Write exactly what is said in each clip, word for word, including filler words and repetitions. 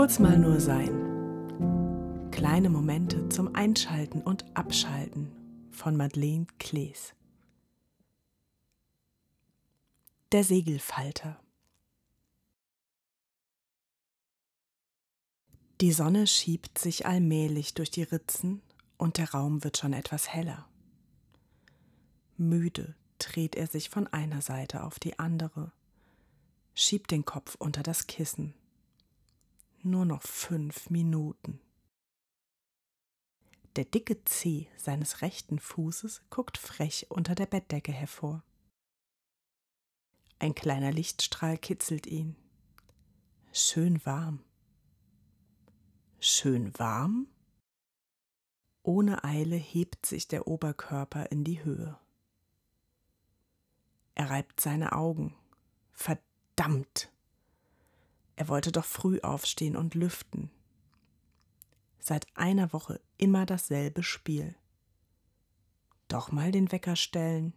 Kurz mal nur sein. Kleine Momente zum Einschalten und Abschalten von Madeleine Klees. Der Segelfalter. Die Sonne schiebt sich allmählich durch die Ritzen und der Raum wird schon etwas heller. Müde dreht er sich von einer Seite auf die andere, schiebt den Kopf unter das Kissen. Nur noch fünf Minuten. Der dicke Zeh seines rechten Fußes guckt frech unter der Bettdecke hervor. Ein kleiner Lichtstrahl kitzelt ihn. Schön warm. Schön warm? Ohne Eile hebt sich der Oberkörper in die Höhe. Er reibt seine Augen. Verdammt! Er wollte doch früh aufstehen und lüften. Seit einer Woche immer dasselbe Spiel. Doch mal den Wecker stellen?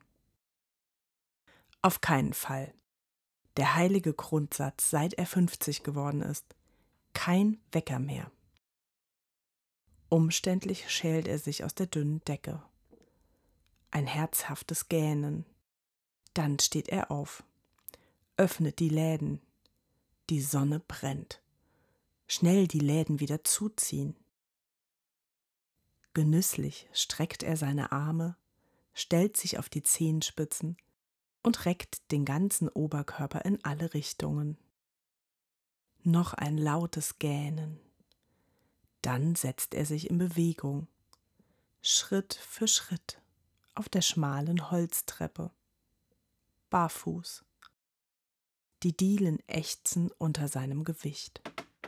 Auf keinen Fall. Der heilige Grundsatz, seit er fünfzig geworden ist. Kein Wecker mehr. Umständlich schält er sich aus der dünnen Decke. Ein herzhaftes Gähnen. Dann steht er auf, öffnet die Läden. Die Sonne brennt. Schnell die Läden wieder zuziehen. Genüsslich streckt er seine Arme, stellt sich auf die Zehenspitzen und reckt den ganzen Oberkörper in alle Richtungen. Noch ein lautes Gähnen. Dann setzt er sich in Bewegung, Schritt für Schritt, auf der schmalen Holztreppe. Barfuß. Die Dielen ächzen unter seinem Gewicht.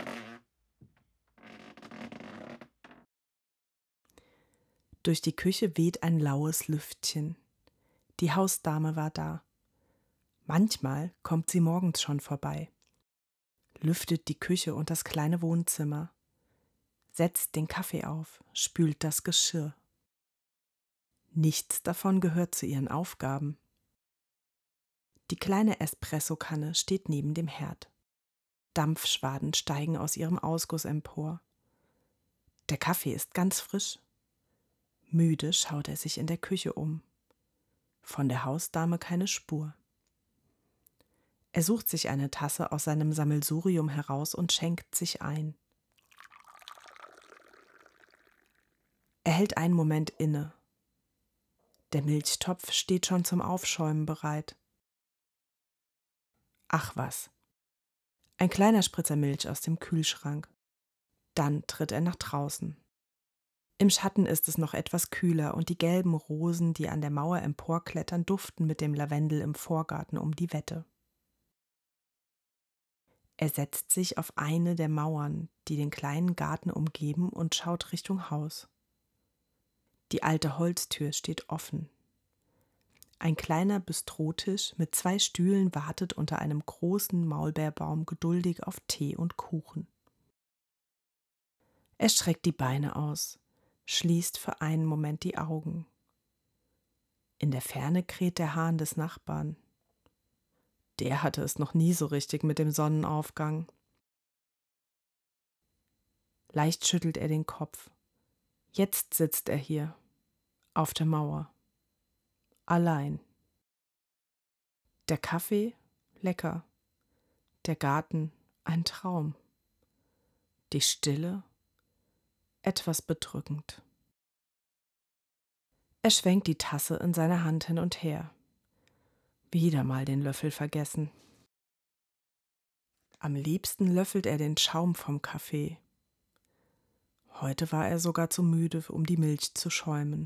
Durch die Küche weht ein laues Lüftchen. Die Hausdame war da. Manchmal kommt sie morgens schon vorbei, lüftet die Küche und das kleine Wohnzimmer, setzt den Kaffee auf, spült das Geschirr. Nichts davon gehört zu ihren Aufgaben. Die kleine Espressokanne steht neben dem Herd. Dampfschwaden steigen aus ihrem Ausguss empor. Der Kaffee ist ganz frisch. Müde schaut er sich in der Küche um. Von der Hausdame keine Spur. Er sucht sich eine Tasse aus seinem Sammelsurium heraus und schenkt sich ein. Er hält einen Moment inne. Der Milchtopf steht schon zum Aufschäumen bereit. Ach was. Ein kleiner Spritzer Milch aus dem Kühlschrank. Dann tritt er nach draußen. Im Schatten ist es noch etwas kühler und die gelben Rosen, die an der Mauer emporklettern, duften mit dem Lavendel im Vorgarten um die Wette. Er setzt sich auf eine der Mauern, die den kleinen Garten umgeben, und schaut Richtung Haus. Die alte Holztür steht offen. Ein kleiner Bistrotisch mit zwei Stühlen wartet unter einem großen Maulbeerbaum geduldig auf Tee und Kuchen. Er streckt die Beine aus, schließt für einen Moment die Augen. In der Ferne kräht der Hahn des Nachbarn. Der hatte es noch nie so richtig mit dem Sonnenaufgang. Leicht schüttelt er den Kopf. Jetzt sitzt er hier, auf der Mauer. Allein. Der Kaffee, lecker. Der Garten, ein Traum. Die Stille, etwas bedrückend. Er schwenkt die Tasse in seiner Hand hin und her. Wieder mal den Löffel vergessen. Am liebsten löffelt er den Schaum vom Kaffee. Heute war er sogar zu müde, um die Milch zu schäumen.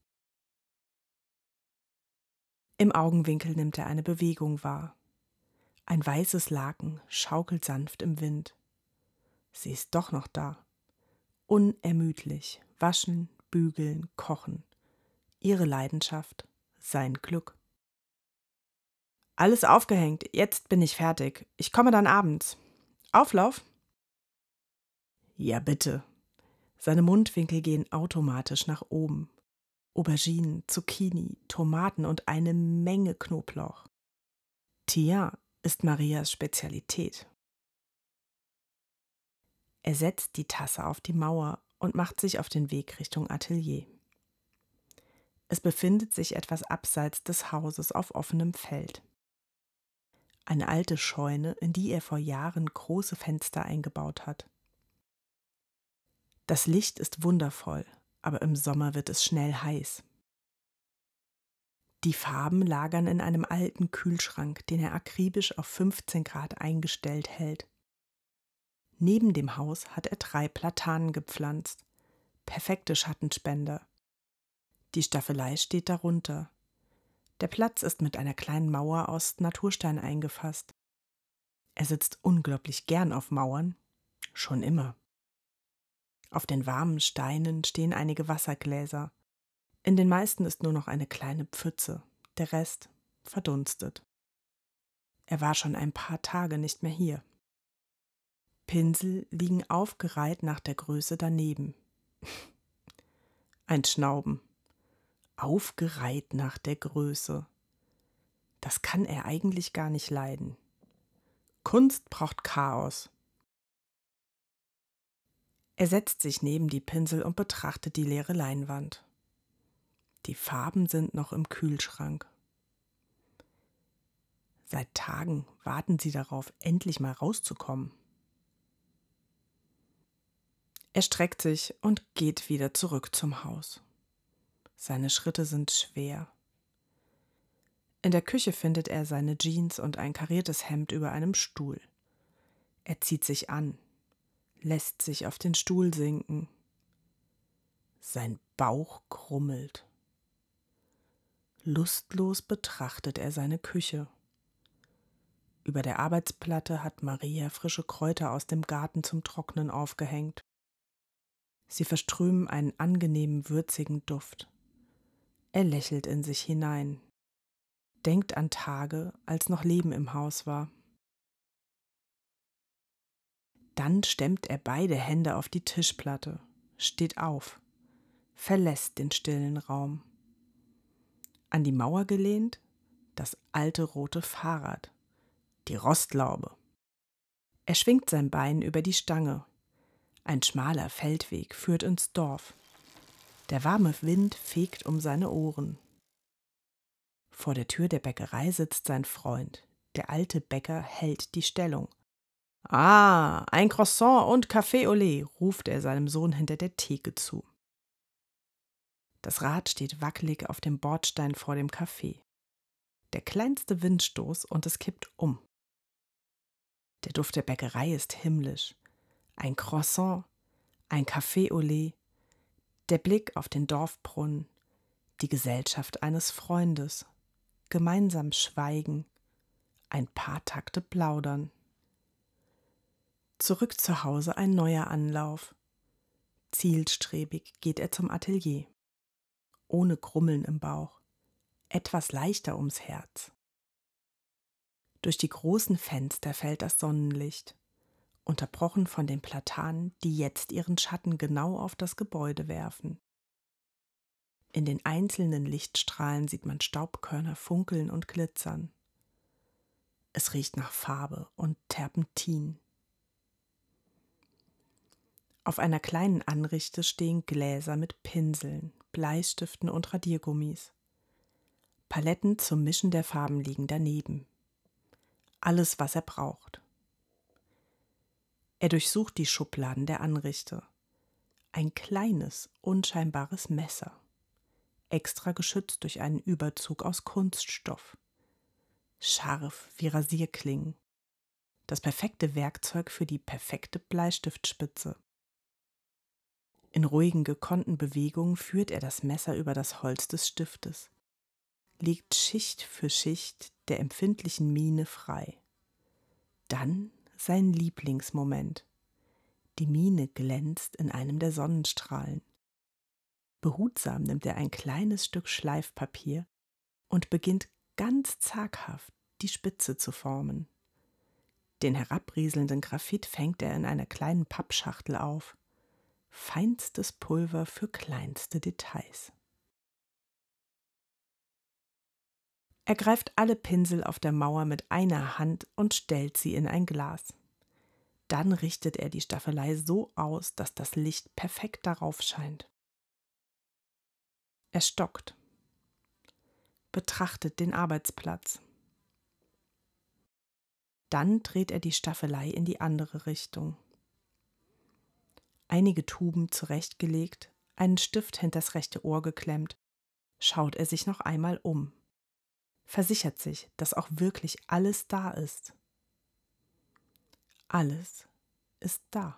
Im Augenwinkel nimmt er eine Bewegung wahr. Ein weißes Laken schaukelt sanft im Wind. Sie ist doch noch da. Unermüdlich, waschen, bügeln, kochen. Ihre Leidenschaft, sein Glück. Alles aufgehängt, jetzt bin ich fertig. Ich komme dann abends. Auflauf? Ja, bitte. Seine Mundwinkel gehen automatisch nach oben. Auberginen, Zucchini, Tomaten und eine Menge Knoblauch. Tja, ist Marias Spezialität. Er setzt die Tasse auf die Mauer und macht sich auf den Weg Richtung Atelier. Es befindet sich etwas abseits des Hauses auf offenem Feld. Eine alte Scheune, in die er vor Jahren große Fenster eingebaut hat. Das Licht ist wundervoll, aber im Sommer wird es schnell heiß. Die Farben lagern in einem alten Kühlschrank, den er akribisch auf fünfzehn Grad eingestellt hält. Neben dem Haus hat er drei Platanen gepflanzt, perfekte Schattenspender. Die Staffelei steht darunter. Der Platz ist mit einer kleinen Mauer aus Naturstein eingefasst. Er sitzt unglaublich gern auf Mauern, schon immer. Auf den warmen Steinen stehen einige Wassergläser. In den meisten ist nur noch eine kleine Pfütze, der Rest verdunstet. Er war schon ein paar Tage nicht mehr hier. Pinsel liegen aufgereiht nach der Größe daneben. Ein Schnauben. Aufgereiht nach der Größe. Das kann er eigentlich gar nicht leiden. Kunst braucht Chaos. Er setzt sich neben die Pinsel und betrachtet die leere Leinwand. Die Farben sind noch im Kühlschrank. Seit Tagen warten sie darauf, endlich mal rauszukommen. Er streckt sich und geht wieder zurück zum Haus. Seine Schritte sind schwer. In der Küche findet er seine Jeans und ein kariertes Hemd über einem Stuhl. Er zieht sich an, lässt sich auf den Stuhl sinken. Sein Bauch krummelt. Lustlos betrachtet er seine Küche. Über der Arbeitsplatte hat Maria frische Kräuter aus dem Garten zum Trocknen aufgehängt. Sie verströmen einen angenehmen, würzigen Duft. Er lächelt in sich hinein, denkt an Tage, als noch Leben im Haus war. Dann stemmt er beide Hände auf die Tischplatte, steht auf, verlässt den stillen Raum. An die Mauer gelehnt, das alte rote Fahrrad, die Rostlaube. Er schwingt sein Bein über die Stange. Ein schmaler Feldweg führt ins Dorf. Der warme Wind fegt um seine Ohren. Vor der Tür der Bäckerei sitzt sein Freund. Der alte Bäcker hält die Stellung. »Ah, ein Croissant und Café au lait«, ruft er seinem Sohn hinter der Theke zu. Das Rad steht wackelig auf dem Bordstein vor dem Café. Der kleinste Windstoß und es kippt um. Der Duft der Bäckerei ist himmlisch. Ein Croissant, ein Café au lait, der Blick auf den Dorfbrunnen, die Gesellschaft eines Freundes, gemeinsam schweigen, ein paar Takte plaudern. Zurück zu Hause ein neuer Anlauf. Zielstrebig geht er zum Atelier. Ohne Grummeln im Bauch, etwas leichter ums Herz. Durch die großen Fenster fällt das Sonnenlicht, unterbrochen von den Platanen, die jetzt ihren Schatten genau auf das Gebäude werfen. In den einzelnen Lichtstrahlen sieht man Staubkörner funkeln und glitzern. Es riecht nach Farbe und Terpentin. Auf einer kleinen Anrichte stehen Gläser mit Pinseln, Bleistiften und Radiergummis. Paletten zum Mischen der Farben liegen daneben. Alles, was er braucht. Er durchsucht die Schubladen der Anrichte. Ein kleines, unscheinbares Messer. Extra geschützt durch einen Überzug aus Kunststoff. Scharf wie Rasierklingen. Das perfekte Werkzeug für die perfekte Bleistiftspitze. In ruhigen, gekonnten Bewegungen führt er das Messer über das Holz des Stiftes, legt Schicht für Schicht der empfindlichen Mine frei. Dann sein Lieblingsmoment. Die Mine glänzt in einem der Sonnenstrahlen. Behutsam nimmt er ein kleines Stück Schleifpapier und beginnt ganz zaghaft die Spitze zu formen. Den herabrieselnden Graphit fängt er in einer kleinen Pappschachtel auf. Feinstes Pulver für kleinste Details. Er greift alle Pinsel auf der Mauer mit einer Hand und stellt sie in ein Glas. Dann richtet er die Staffelei so aus, dass das Licht perfekt darauf scheint. Er stockt, betrachtet den Arbeitsplatz. Dann dreht er die Staffelei in die andere Richtung. Einige Tuben zurechtgelegt, einen Stift hinters rechte Ohr geklemmt, schaut er sich noch einmal um, versichert sich, dass auch wirklich alles da ist. Alles ist da.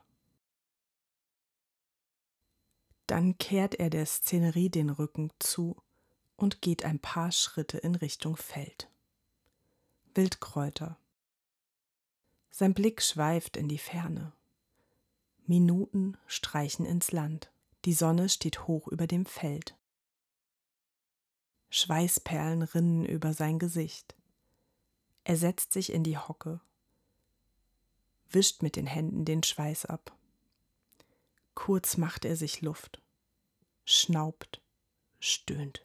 Dann kehrt er der Szenerie den Rücken zu und geht ein paar Schritte in Richtung Feld. Wildkräuter. Sein Blick schweift in die Ferne. Minuten streichen ins Land. Die Sonne steht hoch über dem Feld. Schweißperlen rinnen über sein Gesicht. Er setzt sich in die Hocke, wischt mit den Händen den Schweiß ab. Kurz macht er sich Luft, schnaubt, stöhnt.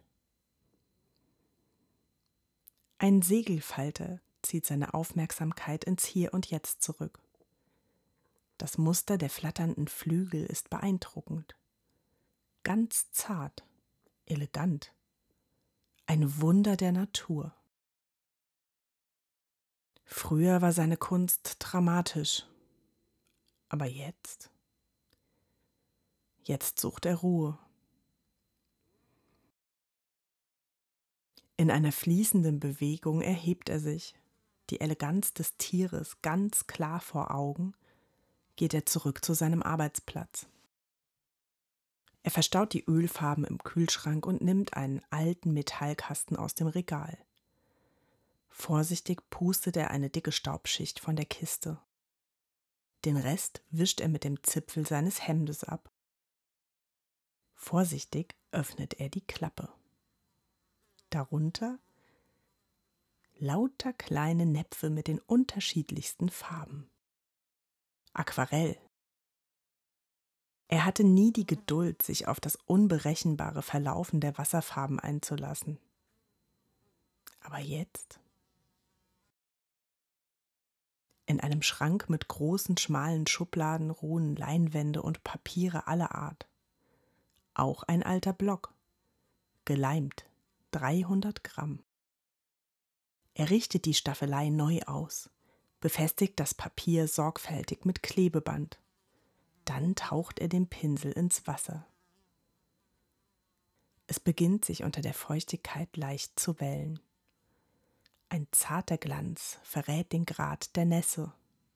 Ein Segelfalter zieht seine Aufmerksamkeit ins Hier und Jetzt zurück. Das Muster der flatternden Flügel ist beeindruckend. Ganz zart, elegant. Ein Wunder der Natur. Früher war seine Kunst dramatisch. Aber jetzt? Jetzt sucht er Ruhe. In einer fließenden Bewegung erhebt er sich, die Eleganz des Tieres ganz klar vor Augen, geht er zurück zu seinem Arbeitsplatz. Er verstaut die Ölfarben im Kühlschrank und nimmt einen alten Metallkasten aus dem Regal. Vorsichtig pustet er eine dicke Staubschicht von der Kiste. Den Rest wischt er mit dem Zipfel seines Hemdes ab. Vorsichtig öffnet er die Klappe. Darunter lauter kleine Näpfe mit den unterschiedlichsten Farben. Aquarell. Er hatte nie die Geduld, sich auf das unberechenbare Verlaufen der Wasserfarben einzulassen. Aber jetzt? In einem Schrank mit großen, schmalen Schubladen ruhen Leinwände und Papiere aller Art. Auch ein alter Block, geleimt, dreihundert Gramm. Er richtet die Staffelei neu aus, befestigt das Papier sorgfältig mit Klebeband. Dann taucht er den Pinsel ins Wasser. Es beginnt sich unter der Feuchtigkeit leicht zu wellen. Ein zarter Glanz verrät den Grad der Nässe.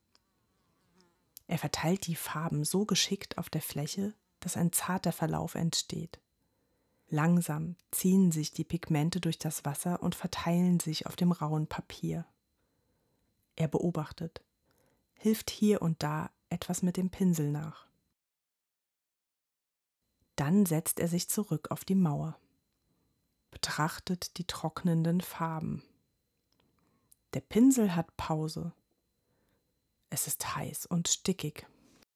Er verteilt die Farben so geschickt auf der Fläche, dass ein zarter Verlauf entsteht. Langsam ziehen sich die Pigmente durch das Wasser und verteilen sich auf dem rauen Papier. Er beobachtet, hilft hier und da etwas mit dem Pinsel nach. Dann setzt er sich zurück auf die Mauer, betrachtet die trocknenden Farben. Der Pinsel hat Pause. Es ist heiß und stickig.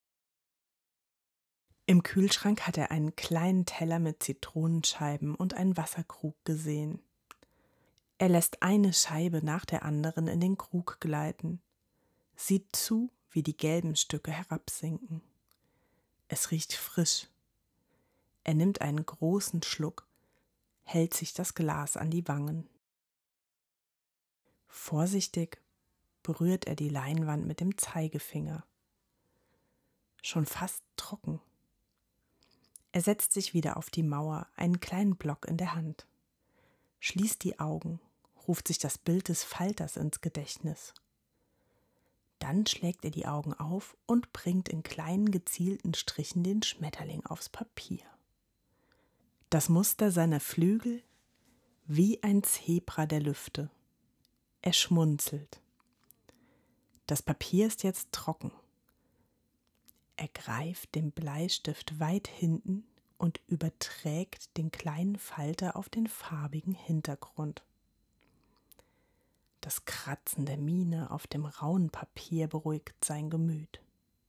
Im Kühlschrank hat er einen kleinen Teller mit Zitronenscheiben und einen Wasserkrug gesehen. Er lässt eine Scheibe nach der anderen in den Krug gleiten, sieht zu, wie die gelben Stücke herabsinken. Es riecht frisch. Er nimmt einen großen Schluck, hält sich das Glas an die Wangen. Vorsichtig berührt er die Leinwand mit dem Zeigefinger. Schon fast trocken. Er setzt sich wieder auf die Mauer, einen kleinen Block in der Hand, schließt die Augen, ruft sich das Bild des Falters ins Gedächtnis. Dann schlägt er die Augen auf und bringt in kleinen gezielten Strichen den Schmetterling aufs Papier. Das Muster seiner Flügel wie ein Zebra der Lüfte. Er schmunzelt. Das Papier ist jetzt trocken. Er greift den Bleistift weit hinten und überträgt den kleinen Falter auf den farbigen Hintergrund. Das Kratzen der Mine auf dem rauen Papier beruhigt sein Gemüt.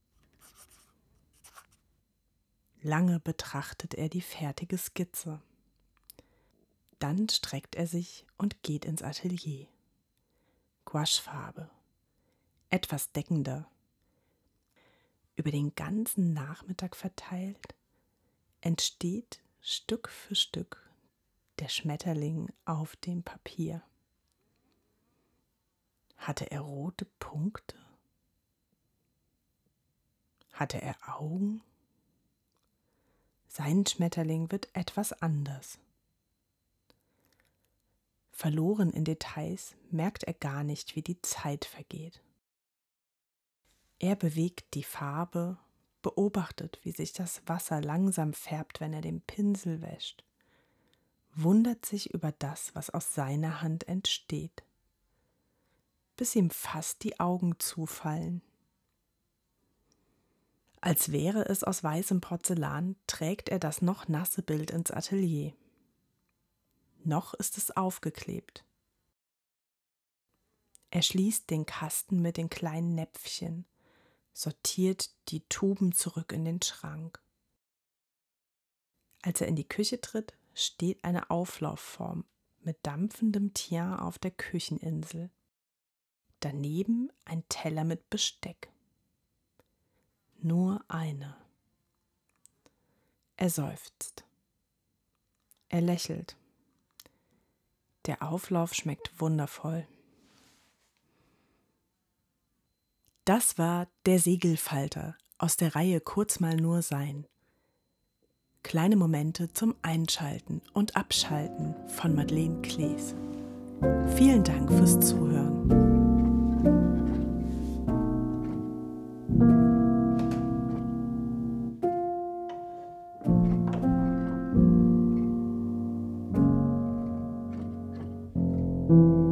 Lange betrachtet er die fertige Skizze. Dann streckt er sich und geht ins Atelier. Gouachefarbe, etwas deckender. Über den ganzen Nachmittag verteilt entsteht Stück für Stück der Schmetterling auf dem Papier. Hatte er rote Punkte? Hatte er Augen? Sein Schmetterling wird etwas anders. Verloren in Details merkt er gar nicht, wie die Zeit vergeht. Er bewegt die Farbe, beobachtet, wie sich das Wasser langsam färbt, wenn er den Pinsel wäscht, wundert sich über das, was aus seiner Hand entsteht, bis ihm fast die Augen zufallen. Als wäre es aus weißem Porzellan, trägt er das noch nasse Bild ins Atelier. Noch ist es aufgeklebt. Er schließt den Kasten mit den kleinen Näpfchen, sortiert die Tuben zurück in den Schrank. Als er in die Küche tritt, steht eine Auflaufform mit dampfendem Tien auf der Kücheninsel. Daneben ein Teller mit Besteck. Nur eine. Er seufzt. Er lächelt. Der Auflauf schmeckt wundervoll. Das war Der Segelfalter aus der Reihe Kurz mal nur sein. Kleine Momente zum Einschalten und Abschalten von Madeleine Klees. Vielen Dank fürs Zuhören. Thank you.